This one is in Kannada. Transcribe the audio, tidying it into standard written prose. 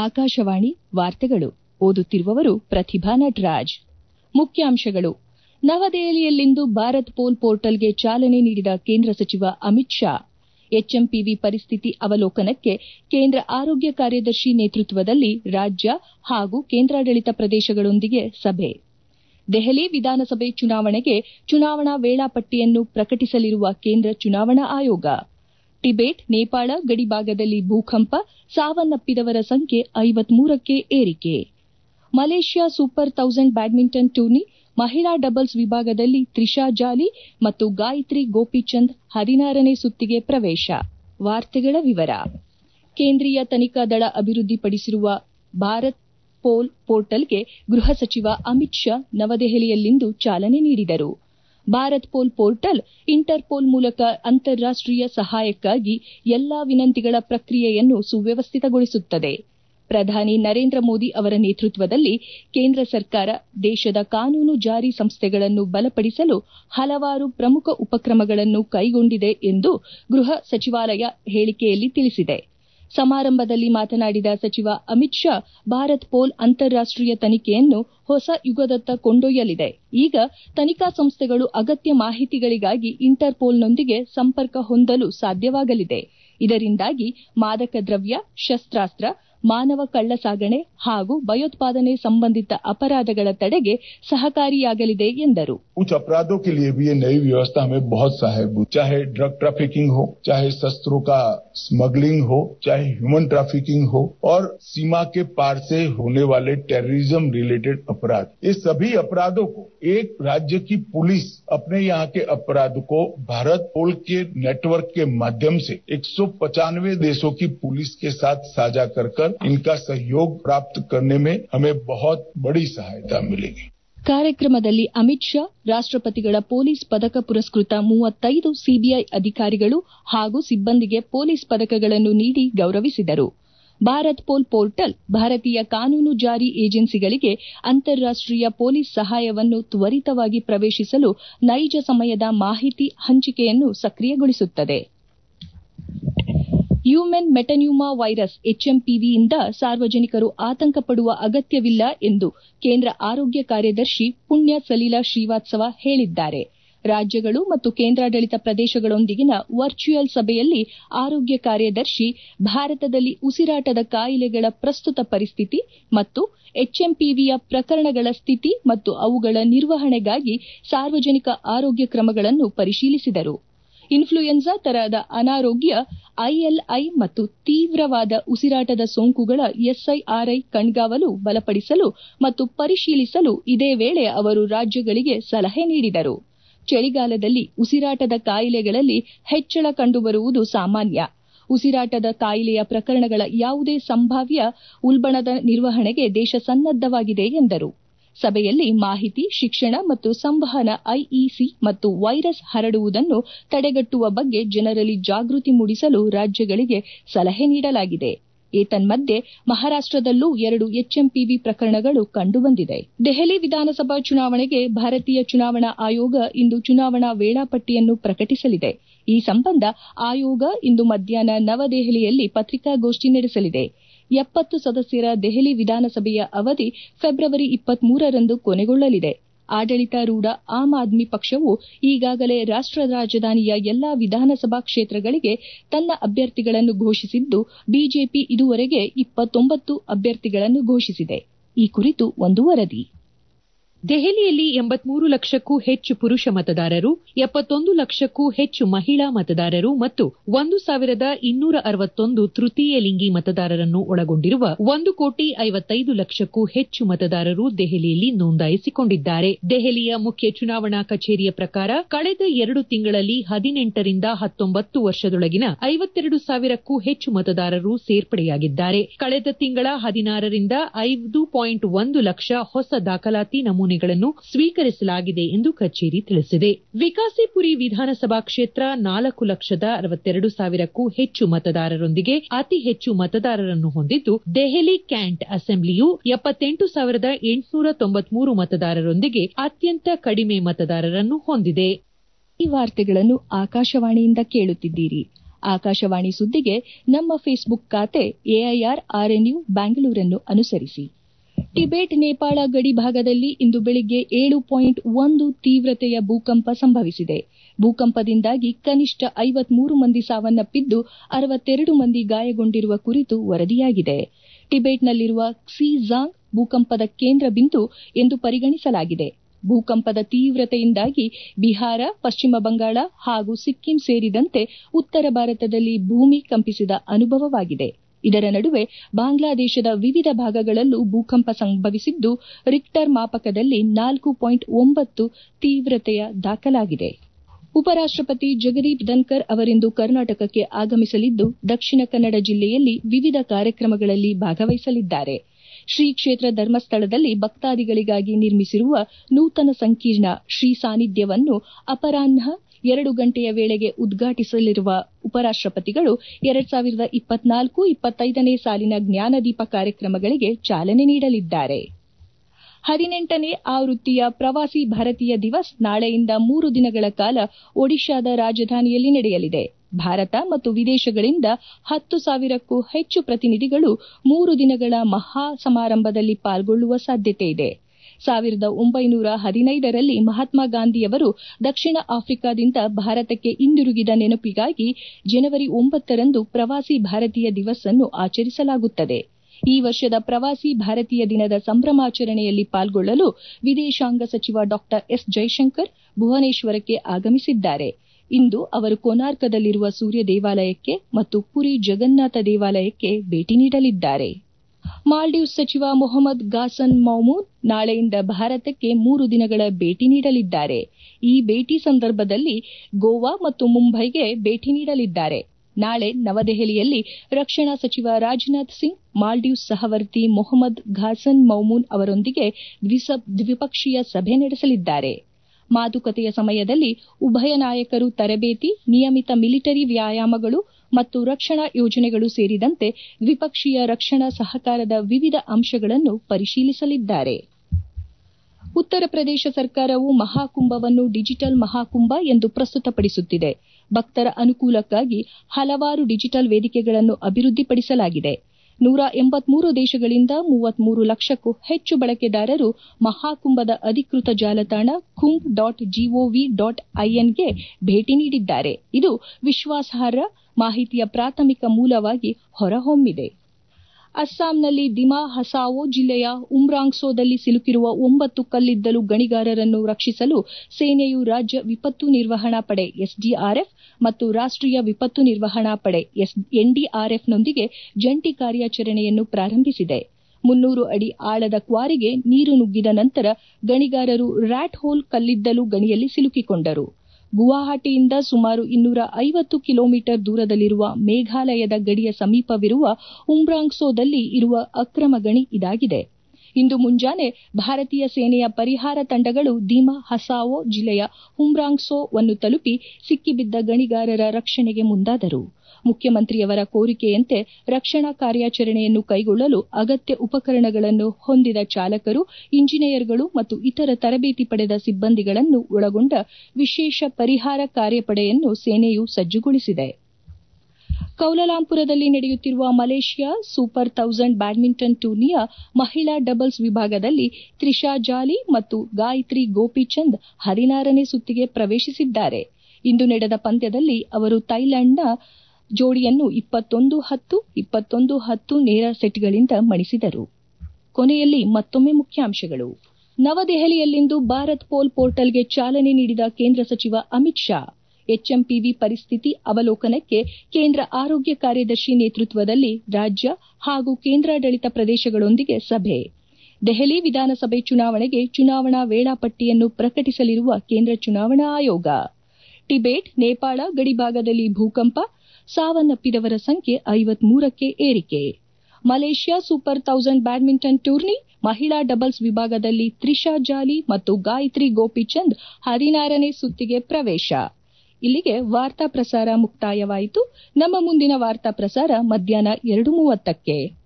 ಆಕಾಶವಾಣಿ ವಾರ್ತೆಗಳು ಓದುತ್ತಿರುವವರು ಪ್ರತಿಭಾ ನಟರಾಜ್. ಮುಖ್ಯಾಂಶಗಳು. ನವದೆಹಲಿಯಲ್ಲಿಂದು ಭಾರತ್ ಪೋಲ್ ಪೋರ್ಟಲ್ಗೆ ಚಾಲನೆ ನೀಡಿದ ಕೇಂದ್ರ ಸಚಿವ ಅಮಿತ್ ಶಾ. ಎಚ್ಎಂಪಿವಿ ಪರಿಸ್ಥಿತಿ ಅವಲೋಕನಕ್ಕೆ ಕೇಂದ್ರ ಆರೋಗ್ಯ ಕಾರ್ಯದರ್ಶಿ ನೇತೃತ್ವದಲ್ಲಿ ರಾಜ್ಯ ಹಾಗೂ ಕೇಂದ್ರಾಡಳಿತ ಪ್ರದೇಶಗಳೊಂದಿಗೆ ಸಭೆ. ದೆಹಲಿ ವಿಧಾನಸಭೆ ಚುನಾವಣೆಗೆ ಚುನಾವಣಾ ವೇಳಾಪಟ್ಟಿಯನ್ನು ಪ್ರಕಟಿಸಲಿರುವ ಕೇಂದ್ರ ಚುನಾವಣಾ ಆಯೋಗ. ಟಿಬೆಟ್ ನೇಪಾಳ ಗಡಿಭಾಗದಲ್ಲಿ ಭೂಕಂಪ, ಸಾವನ್ನಪ್ಪಿದವರ ಸಂಖ್ಯೆ 53ಕ್ಕೆ ಏರಿಕೆ. ಮಲೇಷ್ಯಾ ಸೂಪರ್ 1000 ಬ್ಯಾಡ್ಮಿಂಟನ್ ಟೂರ್ನಿ ಮಹಿಳಾ ಡಬಲ್ಸ್ ವಿಭಾಗದಲ್ಲಿ ತ್ರಿಷಾ ಜಾಲಿ ಮತ್ತು ಗಾಯತ್ರಿ ಗೋಪಿಚಂದ್ 16ನೇ ಸುತ್ತಿಗೆ ಪ್ರವೇಶ. ವಾರ್ತೆಗಳ ವಿವರ. ಕೇಂದ್ರೀಯ ತನಿಖಾ ದಳ ಅಭಿವೃದ್ಧಿಪಡಿಸಿರುವ ಭಾರತ್ ಪೋಲ್ ಪೋರ್ಟಲ್ಗೆ ಗೃಹ ಸಚಿವ ಅಮಿತ್ ಶಾ ನವದೆಹಲಿಯಲ್ಲಿಂದು ಚಾಲನೆ ನೀಡಿದರು. ಭಾರತ್ ಪೋಲ್ ಪೋರ್ಟಲ್ ಇಂಟರ್ಪೋಲ್ ಮೂಲಕ ಅಂತಾರಾಷ್ಟೀಯ ಸಹಾಯಕ್ಕಾಗಿ ಎಲ್ಲಾ ವಿನಂತಿಗಳ ಪ್ರಕ್ರಿಯೆಯನ್ನು ಸುವ್ಯವಸ್ಥಿತಗೊಳಿಸುತ್ತದೆ. ಪ್ರಧಾನಿ ನರೇಂದ್ರ ಮೋದಿ ಅವರ ನೇತೃತ್ವದಲ್ಲಿ ಕೇಂದ್ರ ಸರ್ಕಾರ ದೇಶದ ಕಾನೂನು ಜಾರಿ ಸಂಸ್ಥೆಗಳನ್ನು ಬಲಪಡಿಸಲು ಹಲವಾರು ಪ್ರಮುಖ ಉಪಕ್ರಮಗಳನ್ನು ಕೈಗೊಂಡಿದೆ ಎಂದು ಗೃಹ ಸಚಿವಾಲಯ ಹೇಳಿಕೆಯಲ್ಲಿ ತಿಳಿಸಿದೆ. ಸಮಾರಂಭದಲ್ಲಿ ಮಾತನಾಡಿದ ಸಚಿವ ಅಮಿತ್ ಶಾ, ಭಾರತ್ ಪೋಲ್ ಅಂತಾರಾಷ್ಟೀಯ ತನಿಖೆಯನ್ನು ಹೊಸ ಯುಗದತ್ತ ಕೊಂಡೊಯ್ಯಲಿದೆ. ಈಗ ತನಿಖಾ ಸಂಸ್ಥೆಗಳು ಅಗತ್ಯ ಮಾಹಿತಿಗಳಿಗಾಗಿ ಇಂಟರ್ಪೋಲ್ನೊಂದಿಗೆ ಸಂಪರ್ಕ ಹೊಂದಲು ಸಾಧ್ಯವಾಗಲಿದೆ. ಇದರಿಂದಾಗಿ ಮಾದಕ ದ್ರವ್ಯ, ಶಸ್ತ್ರಾಸ್ತ್ರ, ಮಾನವ ಕಳ್ಳಸಾಗಣೆ ಹಾಗೂ ಭಯೋತ್ಪಾದನೆ ಸಂಬಂಧಿತ ಅಪರಾಧಗಳ ತಡೆಗೆ ಸಹಕಾರಿಯಾಗಲಿದೆ ಎಂದರು. कुछ अपराधों के लिए भी ये नई व्यवस्था हमें बहुत सहायक हो, चाहे ड्रग ट्रैफिकिंग हो, चाहे शस्त्रों का स्मगलिंग हो, चाहे ह्यूमन ट्रैफिकिंग हो और सीमा के पार से होने वाले टेररिज्म रिलेटेड अपराध. ये सभी अपराधों को एक राज्य की पुलिस अपने यहाँ के अपराध को भारत पोल के नेटवर्क के माध्यम से 195 देशों की पुलिस के साथ साझा कर इनका सहयोग प्राप्त करने में हमें बहुत बड़ी सहायता मिलेगी. ಕಾರ್ಯಕ್ರಮದಲ್ಲಿ ಅಮಿತ್ ಶಾ ರಾಷ್ಟಪತಿಗಳ ಪೊಲೀಸ್ ಪದಕ ಪುರಸ್ಕೃತ 35 ಸಿಬಿಐ ಅಧಿಕಾರಿಗಳು ಹಾಗೂ ಸಿಬ್ಬಂದಿಗೆ ಪೊಲೀಸ್ ಪದಕಗಳನ್ನು ನೀಡಿ ಗೌರವಿಸಿದರು. ಭಾರತ್ ಪೋಲ್ ಪೋರ್ಟಲ್ ಭಾರತೀಯ ಕಾನೂನು ಜಾರಿ ಏಜೆನ್ಸಿಗಳಿಗೆ ಅಂತಾರಾಷ್ಟೀಯ ಪೊಲೀಸ್ ಸಹಾಯವನ್ನು ತ್ವರಿತವಾಗಿ ಪ್ರವೇಶಿಸಲು ನೈಜ ಸಮಯದ ಮಾಹಿತಿ ಹಂಚಿಕೆಯನ್ನು ಸಕ್ರಿಯಗೊಳಿಸುತ್ತದೆ. ಹ್ಯೂಮನ್ ಮೆಟನ್ಯೂಮಾ ವೈರಸ್ ಎಚ್ಎಂಪಿವಿಯಿಂದ ಸಾರ್ವಜನಿಕರು ಆತಂಕ ಪಡುವ ಅಗತ್ಯವಿಲ್ಲ ಎಂದು ಕೇಂದ್ರ ಆರೋಗ್ಯ ಕಾರ್ಯದರ್ಶಿ ಪುಣ್ಯ ಸಲೀಲಾ ಶ್ರೀವಾತ್ಸವ ಹೇಳಿದ್ದಾರೆ. ರಾಜ್ಯಗಳು ಮತ್ತು ಕೇಂದ್ರಾಡಳಿತ ಪ್ರದೇಶಗಳೊಂದಿಗಿನ ವರ್ಚುವಲ್ ಸಭೆಯಲ್ಲಿ ಆರೋಗ್ಯ ಕಾರ್ಯದರ್ಶಿ ಭಾರತದಲ್ಲಿ ಉಸಿರಾಟದ ಕಾಯಿಲೆಗಳ ಪ್ರಸ್ತುತ ಪರಿಸ್ಥಿತಿ ಮತ್ತು ಎಚ್ಎಂಪಿವಿಯ ಪ್ರಕರಣಗಳ ಸ್ಥಿತಿ ಮತ್ತು ಅವುಗಳ ನಿರ್ವಹಣೆಗಾಗಿ ಸಾರ್ವಜನಿಕ ಆರೋಗ್ಯ ಕ್ರಮಗಳನ್ನು ಪರಿಶೀಲಿಸಿದರು. ಇನ್ಫ್ಲೂಯೆನ್ಸಾ ತರಹದ ಅನಾರೋಗ್ಯ, ಐಎಲ್ಐ ಮತ್ತು ತೀವ್ರವಾದ ಉಸಿರಾಟದ ಸೋಂಕುಗಳ ಎಸ್ಐಆರ್ಐ ಕಣ್ಗಾವಲು ಬಲಪಡಿಸಲು ಮತ್ತು ಪರಿಶೀಲಿಸಲು ಇದೇ ವೇಳೆ ಅವರು ರಾಜ್ಯಗಳಿಗೆ ಸಲಹೆ ನೀಡಿದರು. ಚಳಿಗಾಲದಲ್ಲಿ ಉಸಿರಾಟದ ಕಾಯಿಲೆಗಳಲ್ಲಿ ಹೆಚ್ಚಳ ಕಂಡುಬರುವುದು ಸಾಮಾನ್ಯ. ಉಸಿರಾಟದ ಕಾಯಿಲೆಯ ಪ್ರಕರಣಗಳ ಯಾವುದೇ ಸಂಭಾವ್ಯ ಉಲ್ಬಣದ ನಿರ್ವಹಣೆಗೆ ದೇಶ ಸನ್ನದ್ದವಾಗಿದೆ ಎಂದರು. ಸಭೆಯಲ್ಲಿ ಮಾಹಿತಿ, ಶಿಕ್ಷಣ ಮತ್ತು ಸಂವಹನ ಐಇಸಿ ಮತ್ತು ವೈರಸ್ ಹರಡುವುದನ್ನು ತಡೆಗಟ್ಟುವ ಬಗ್ಗೆ ಜನರಲ್ಲಿ ಜಾಗೃತಿ ಮೂಡಿಸಲು ರಾಜ್ಯಗಳಿಗೆ ಸಲಹೆ ನೀಡಲಾಗಿದೆ. ಏತನ್ಮಧ್ಯೆ ಮಹಾರಾಷ್ಟದಲ್ಲೂ 2 ಎಚ್ಎಂಪಿವಿ ಪ್ರಕರಣಗಳು ಕಂಡುಬಂದಿದೆ. ದೆಹಲಿ ವಿಧಾನಸಭಾ ಚುನಾವಣೆಗೆ ಭಾರತೀಯ ಚುನಾವಣಾ ಆಯೋಗ ಇಂದು ಚುನಾವಣಾ ವೇಳಾಪಟ್ಟಿಯನ್ನು ಪ್ರಕಟಿಸಲಿದೆ. ಈ ಸಂಬಂಧ ಆಯೋಗ ಇಂದು ಮಧ್ಯಾಹ್ನ ನವದೆಹಲಿಯಲ್ಲಿ ಪತ್ರಿಕಾಗೋಷ್ಠಿ ನಡೆಸಲಿದೆ. 70 ಸದಸ್ಯರ ದೆಹಲಿ ವಿಧಾನಸಭೆಯ ಅವಧಿ ಫೆಬ್ರವರಿ 23ರಂದು ಕೊನೆಗೊಳ್ಳಲಿದೆ. ಆಡಳಿತಾರೂಢ ಆಮ್ ಆದ್ಮಿ ಪಕ್ಷವು ಈಗಾಗಲೇ ರಾಷ್ಟ ರಾಜಧಾನಿಯ ಎಲ್ಲಾ ವಿಧಾನಸಭಾ ಕ್ಷೇತ್ರಗಳಿಗೆ ತನ್ನ ಅಭ್ಯರ್ಥಿಗಳನ್ನು ಘೋಷಿಸಿದ್ದು, ಬಿಜೆಪಿ ಇದುವರೆಗೆ 29 ಅಭ್ಯರ್ಥಿಗಳನ್ನು ಘೋಷಿಸಿದೆ. ಈ ಕುರಿತು ಒಂದು ವರದಿ. ದೆಹಲಿಯಲ್ಲಿ 83 ಲಕ್ಷಕ್ಕೂ ಹೆಚ್ಚು ಪುರುಷ ಮತದಾರರು, 71 ಲಕ್ಷಕ್ಕೂ ಹೆಚ್ಚು ಮಹಿಳಾ ಮತದಾರರು ಮತ್ತು 1261 ತೃತೀಯ ಲಿಂಗಿ ಮತದಾರರನ್ನು ಒಳಗೊಂಡಿರುವ 1,55 ಲಕ್ಷಕ್ಕೂ ಹೆಚ್ಚು ಮತದಾರರು ದೆಹಲಿಯಲ್ಲಿ ನೋಂದಾಯಿಸಿಕೊಂಡಿದ್ದಾರೆ. ದೆಹಲಿಯ ಮುಖ್ಯ ಚುನಾವಣಾ ಕಚೇರಿಯ ಪ್ರಕಾರ ಕಳೆದ 2 ತಿಂಗಳಲ್ಲಿ 18 ರಿಂದ 19 ವರ್ಷದೊಳಗಿನ 52,000ಕ್ಕೂ ಹೆಚ್ಚು ಮತದಾರರು ಸೇರ್ಪಡೆಯಾಗಿದ್ದಾರೆ. ಕಳೆದ ತಿಂಗಳ 16 ರಿಂದ 5.1 ಲಕ್ಷ ಹೊಸ ದಾಖಲಾತಿ ನಮೂನೆಗಳನ್ನು ಸ್ವೀಕರಿಸಲಾಗಿದೆ ಎಂದು ಕಚೇರಿ ತಿಳಿಸಿದೆ. ವಿಕಾಸಿಪುರಿ ವಿಧಾನಸಭಾ ಕ್ಷೇತ್ರ 4,62,000ಕ್ಕೂ ಹೆಚ್ಚು ಮತದಾರರೊಂದಿಗೆ ಅತಿ ಹೆಚ್ಚು ಮತದಾರರನ್ನು ಹೊಂದಿದ್ದು, ದೆಹಲಿ ಕ್ಯಾಂಟ್ ಅಸೆಂಬ್ಲಿಯು 78,893 ಮತದಾರರೊಂದಿಗೆ ಅತ್ಯಂತ ಕಡಿಮೆ ಮತದಾರರನ್ನು ಹೊಂದಿದೆ. ಈ ವಾರ್ತೆಗಳನ್ನು ಆಕಾಶವಾಣಿಯಿಂದ ಕೇಳುತ್ತಿದ್ದೀರಿ. ಆಕಾಶವಾಣಿ ಸುದ್ದಿಗೆ ನಮ್ಮ ಫೇಸ್ಬುಕ್ ಖಾತೆ ಎಐಆರ್ ಆರ್ಎನ್ಯು ಬ್ಯಾಂಗಳೂರನ್ನು ಅನುಸರಿಸಿ. ಟಿಬೆಟ್ ನೇಪಾಳ ಗಡಿ ಭಾಗದಲ್ಲಿ ಇಂದು ಬೆಳಿಗ್ಗೆ 7.1 ತೀವ್ರತೆಯ ಭೂಕಂಪ ಸಂಭವಿಸಿದೆ. ಭೂಕಂಪದಿಂದಾಗಿ ಕನಿಷ್ಠ 53 ಮಂದಿ ಸಾವನ್ನಪ್ಪಿದ್ದು 62 ಮಂದಿ ಗಾಯಗೊಂಡಿರುವ ಕುರಿತು ವರದಿಯಾಗಿದೆ. ಟಿಬೆಟ್ನಲ್ಲಿರುವ ಕ್ಸಿಜಾಂಗ್ ಭೂಕಂಪದ ಕೇಂದ್ರ ಬಿಂದು ಎಂದು ಪರಿಗಣಿಸಲಾಗಿದೆ. ಭೂಕಂಪದ ತೀವ್ರತೆಯಿಂದಾಗಿ ಬಿಹಾರ, ಪಶ್ಚಿಮ ಬಂಗಾಳ ಹಾಗೂ ಸಿಕ್ಕಿಂ ಸೇರಿದಂತೆ ಉತ್ತರ ಭಾರತದಲ್ಲಿ ಭೂಮಿ ಕಂಪಿಸಿದ ಅನುಭವವಾಗಿದೆ. ಇದರ ನಡುವೆ ಬಾಂಗ್ಲಾದೇಶದ ವಿವಿಧ ಭಾಗಗಳಲ್ಲೂ ಭೂಕಂಪ ಸಂಭವಿಸಿದ್ದು ರಿಕ್ಟರ್ ಮಾಪಕದಲ್ಲಿ 4.9 ತೀವ್ರತೆಯ ದಾಖಲಾಗಿದೆ. ಉಪರಾಷ್ಟಪತಿ ಜಗದೀಪ್ ಧನ್ಕರ್ ಅವರಿಂದು ಕರ್ನಾಟಕಕ್ಕೆ ಆಗಮಿಸಲಿದ್ದು ದಕ್ಷಿಣ ಕನ್ನಡ ಜಿಲ್ಲೆಯಲ್ಲಿ ವಿವಿಧ ಕಾರ್ಯಕ್ರಮಗಳಲ್ಲಿ ಭಾಗವಹಿಸಲಿದ್ದಾರೆ. ಶ್ರೀ ಕ್ಷೇತ್ರ ಧರ್ಮಸ್ಥಳದಲ್ಲಿ ಭಕ್ತಾದಿಗಳಿಗಾಗಿ ನಿರ್ಮಿಸಿರುವ ನೂತನ ಸಂಕೀರ್ಣ ಶ್ರೀ ಸಾನ್ನಿಧ್ಯವನ್ನು ಅಪರಾಹ್ನ 2 ಗಂಟೆಯ ವೇಳೆಗೆ ಉದ್ಘಾಟಿಸಲಿರುವ ಉಪರಾಷ್ಟಪತಿಗಳು 2024-25ನೇ ಸಾಲಿನ ಜ್ಞಾನದೀಪ ಕಾರ್ಯಕ್ರಮಗಳಿಗೆ ಚಾಲನೆ ನೀಡಲಿದ್ದಾರೆ. 18ನೇ ಆವೃತ್ತಿಯ ಪ್ರವಾಸಿ ಭಾರತೀಯ ದಿವಸ್ ನಾಳೆಯಿಂದ 3 ದಿನಗಳ ಕಾಲ ಒಡಿಶಾದ ರಾಜಧಾನಿಯಲ್ಲಿ ನಡೆಯಲಿದೆ. ಭಾರತ ಮತ್ತು ವಿದೇಶಗಳಿಂದ 10,000ಕ್ಕೂ ಹೆಚ್ಚು ಪ್ರತಿನಿಧಿಗಳು 3 ದಿನಗಳ ಮಹಾ ಸಮಾರಂಭದಲ್ಲಿ ಪಾಲ್ಗೊಳ್ಳುವ ಸಾಧ್ಯತೆಯಿದೆ. 1915ರಲ್ಲಿ ಮಹಾತ್ಮ ಗಾಂಧಿಯವರು ದಕ್ಷಿಣ ಆಫ್ರಿಕಾದಿಂದ ಭಾರತಕ್ಕೆ ಹಿಂದಿರುಗಿದ ನೆನಪಿಗಾಗಿ ಜನವರಿ 9ರಂದು ಪ್ರವಾಸಿ ಭಾರತೀಯ ದಿವಸ್ ಅನ್ನು ಆಚರಿಸಲಾಗುತ್ತದೆ. ಈ ವರ್ಷದ ಪ್ರವಾಸಿ ಭಾರತೀಯ ದಿನದ ಸಂಭ್ರಮಾಚರಣೆಯಲ್ಲಿ ಪಾಲ್ಗೊಳ್ಳಲು ವಿದೇಶಾಂಗ ಸಚಿವ ಡಾ ಎಸ್ ಜೈಶಂಕರ್ ಭುವನೇಶ್ವರಕ್ಕೆ ಆಗಮಿಸಿದ್ದಾರೆ. ಇಂದು ಅವರು ಕೋನಾರ್ಕದಲ್ಲಿರುವ ಸೂರ್ಯ ದೇವಾಲಯಕ್ಕೆ ಮತ್ತು ಪುರಿ ಜಗನ್ನಾಥ ದೇವಾಲಯಕ್ಕೆ ಭೇಟಿ ನೀಡಲಿದ್ದಾರೆ. ಮಾಲ್ಡೀವ್ಸ್ ಸಚಿವ ಮೊಹಮ್ಮದ್ ಗಾಸನ್ ಮೌಮೂನ್ ನಾಳೆಯಿಂದ ಭಾರತಕ್ಕೆ 3 ದಿನಗಳ ಭೇಟಿ ನೀಡಲಿದ್ದಾರೆ. ಈ ಭೇಟಿ ಸಂದರ್ಭದಲ್ಲಿ ಗೋವಾ ಮತ್ತು ಮುಂಬೈಗೆ ಭೇಟಿ ನೀಡಲಿದ್ದಾರೆ. ನಾಳೆ ನವದೆಹಲಿಯಲ್ಲಿ ರಕ್ಷಣಾ ಸಚಿವ ರಾಜನಾಥ್ ಸಿಂಗ್ ಮಾಲ್ಡೀವ್ಸ್ ಸಹವರ್ತಿ ಮೊಹಮ್ಮದ್ ಘಾಸನ್ ಮೌಮೂನ್ ಅವರೊಂದಿಗೆ ದ್ವಿಪಕ್ಷೀಯ ಸಭೆ ನಡೆಸಲಿದ್ದಾರೆ. ಮಾತುಕತೆಯ ಸಮಯದಲ್ಲಿ ಉಭಯ ನಾಯಕರು ತರಬೇತಿ, ನಿಯಮಿತ ಮಿಲಿಟರಿ ವ್ಯಾಯಾಮಗಳು ಮತ್ತು ರಕ್ಷಣಾ ಯೋಜನೆಗಳು ಸೇರಿದಂತೆ ದ್ವಿಪಕ್ಷೀಯ ರಕ್ಷಣಾ ಸಹಕಾರದ ವಿವಿಧ ಅಂಶಗಳನ್ನು ಪರಿಶೀಲಿಸಲಿದ್ದಾರೆ. ಉತ್ತರ ಪ್ರದೇಶ ಸರ್ಕಾರವು ಮಹಾಕುಂಭವನ್ನು ಡಿಜಿಟಲ್ ಮಹಾಕುಂಭ ಎಂದು ಪ್ರಸ್ತುತಪಡಿಸುತ್ತಿದೆ. ಭಕ್ತರ ಅನುಕೂಲಕ್ಕಾಗಿ ಹಲವಾರು ಡಿಜಿಟಲ್ ವೇದಿಕೆಗಳನ್ನು ಅಭಿವೃದ್ಧಿಪಡಿಸಲಾಗಿದೆ. 183 ದೇಶಗಳಿಂದ 33 ಲಕ್ಷಕ್ಕೂ ಹೆಚ್ಚು ಬಳಕೆದಾರರು ಮಹಾಕುಂಭದ ಅಧಿಕೃತ ಜಾಲತಾಣ kumbh.gov.inಗೆ ಭೇಟಿ ನೀಡಿದ್ದಾರೆ. ಇದು ವಿಶ್ವಾಸಾರ್ಹ ಮಾಹಿತಿಯ ಪ್ರಾಥಮಿಕ ಮೂಲವಾಗಿ ಹೊರಹೊಮ್ಮಿದೆ. ಅಸ್ಸಾಂನಲ್ಲಿ ದಿಮಾ ಹಸಾವೋ ಜಿಲ್ಲೆಯ ಉಮ್ರಾಂಗ್ಸೋದಲ್ಲಿ ಸಿಲುಕಿರುವ 9 ಕಲ್ಲಿದ್ದಲು ಗಣಿಗಾರರನ್ನು ರಕ್ಷಿಸಲು ಸೇನೆಯು ರಾಜ್ಯ ವಿಪತ್ತು ನಿರ್ವಹಣಾ ಪಡೆ ಎಸ್ಡಿಆರ್ಎಫ್ ಮತ್ತು ರಾಷ್ಟೀಯ ವಿಪತ್ತು ನಿರ್ವಹಣಾ ಪಡೆ ಎನ್ಡಿಆರ್ಎಫ್ನೊಂದಿಗೆ ಜಂಟಿ ಕಾರ್ಯಾಚರಣೆಯನ್ನು ಪ್ರಾರಂಭಿಸಿದೆ. 300 ಅಡಿ ಆಳದ ಕ್ವಾರಿಗೆ ನೀರು ನುಗ್ಗಿದ ನಂತರ ಗಣಿಗಾರರು ರ್ಯಾಟ್ ಹೋಲ್ ಕಲ್ಲಿದ್ದಲು ಗಣಿಯಲ್ಲಿ ಸಿಲುಕಿಕೊಂಡರು. ಗುವಾಹಟಿಯಿಂದ ಸುಮಾರು 250 ಕಿಲೋಮೀಟರ್ ದೂರದಲ್ಲಿರುವ ಮೇಘಾಲಯದ ಗಡಿಯ ಸಮೀಪವಿರುವ ಉಮ್ರಾಂಗ್ಸೋದಲ್ಲಿ ಇರುವ ಅಕ್ರಮ ಗಣಿ ಇದಾಗಿದೆ. ಇಂದು ಮುಂಜಾನೆ ಭಾರತೀಯ ಸೇನೆಯ ಪರಿಹಾರ ತಂಡಗಳು ದಿಮಾ ಹಸಾವೋ ಜಿಲ್ಲೆಯ ಉಮ್ರಾಂಗ್ಸೋವನ್ನು ತಲುಪಿ ಸಿಕ್ಕಿಬಿದ್ದ ಗಣಿಗಾರರ ರಕ್ಷಣೆಗೆ ಮುಂದಾದರು. ಮುಖ್ಯಮಂತ್ರಿಯವರ ಕೋರಿಕೆಯಂತೆ ರಕ್ಷಣಾ ಕಾರ್ಯಾಚರಣೆಯನ್ನು ಕೈಗೊಳ್ಳಲು ಅಗತ್ಯ ಉಪಕರಣಗಳನ್ನು ಹೊಂದಿದ ಚಾಲಕರು, ಇಂಜಿನಿಯರ್ಗಳು ಮತ್ತು ಇತರ ತರಬೇತಿ ಪಡೆದ ಸಿಬ್ಬಂದಿಗಳನ್ನು ಒಳಗೊಂಡ ವಿಶೇಷ ಪರಿಹಾರ ಕಾರ್ಯಪಡೆಯನ್ನು ಸೇನೆಯು ಸಜ್ಜುಗೊಳಿಸಿದೆ. ಕೌಲಾಲಂಪುರದಲ್ಲಿ ನಡೆಯುತ್ತಿರುವ ಮಲೇಷ್ಯಾ ಸೂಪರ್ 1000 ಬ್ಯಾಡ್ಮಿಂಟನ್ ಟೂರ್ನಿಯ ಮಹಿಳಾ ಡಬಲ್ಸ್ ವಿಭಾಗದಲ್ಲಿ ತ್ರಿಷಾ ಜಾಲಿ ಮತ್ತು ಗಾಯತ್ರಿ ಗೋಪಿಚಂದ್ 16ನೇ ಸುತ್ತಿಗೆ ಪ್ರವೇಶಿಸಿದ್ದಾರೆ. ಇಂದು ನಡೆದ ಪಂದ್ಯದಲ್ಲಿ ಅವರು ಥೈಲ್ಯಾಂಡ್ನ ಜೋಡಿಯನ್ನು 21-10, 21-10 ನೇರ ಸೆಟ್ಗಳಿಂದ ಮಣಿಸಿದರು. ಕೊನೆಯಲ್ಲಿ ಮತ್ತೊಮ್ಮೆ ಮುಖ್ಯಾಂಶಗಳು. ನವದೆಹಲಿಯಲ್ಲಿಂದು ಭಾರತ್ ಪೋಲ್ ಪೋರ್ಟಲ್ಗೆ ಚಾಲನೆ ನೀಡಿದ ಕೇಂದ್ರ ಸಚಿವ ಅಮಿತ್ ಶಾ. ಎಚ್ಎಂಪಿವಿ ಪರಿಸ್ಥಿತಿ ಅವಲೋಕನಕ್ಕೆ ಕೇಂದ್ರ ಆರೋಗ್ಯ ಕಾರ್ಯದರ್ಶಿ ನೇತೃತ್ವದಲ್ಲಿ ರಾಜ್ಯ ಹಾಗೂ ಕೇಂದ್ರಾಡಳಿತ ಪ್ರದೇಶಗಳೊಂದಿಗೆ ಸಭೆ. ದೆಹಲಿ ವಿಧಾನಸಭೆ ಚುನಾವಣೆಗೆ ಚುನಾವಣಾ ವೇಳಾಪಟ್ಟಿಯನ್ನು ಪ್ರಕಟಿಸಲಿರುವ ಕೇಂದ್ರ ಚುನಾವಣಾ ಆಯೋಗ. ಟಿಬೆಟ್, ನೇಪಾಳ ಗಡಿಭಾಗದಲ್ಲಿ ಭೂಕಂಪ, ಸಾವನ್ನಪ್ಪಿದವರ ಸಂಖ್ಯೆ 53ಕ್ಕೆ ಏರಿಕೆ. ಮಲೇಷ್ಯಾ ಸೂಪರ್ 1000 ಬ್ಯಾಡ್ಮಿಂಟನ್ ಟೂರ್ನಿ ಮಹಿಳಾ ಡಬಲ್ಸ್ ವಿಭಾಗದಲ್ಲಿ ತ್ರಿಷಾ ಜಾಲಿ ಮತ್ತು ಗಾಯತ್ರಿ ಗೋಪಿಚಂದ್ 16ನೇ ಸುತ್ತಿಗೆ ಪ್ರವೇಶ. ಇಲ್ಲಿಗೆ ವಾರ್ತಾ ಪ್ರಸಾರ ಮುಕ್ತಾಯವಾಯಿತು. ನಮ್ಮ ಮುಂದಿನ ವಾರ್ತಾ ಪ್ರಸಾರ ಮಧ್ಯಾಹ್ನ 2:30ಕ್ಕೆ.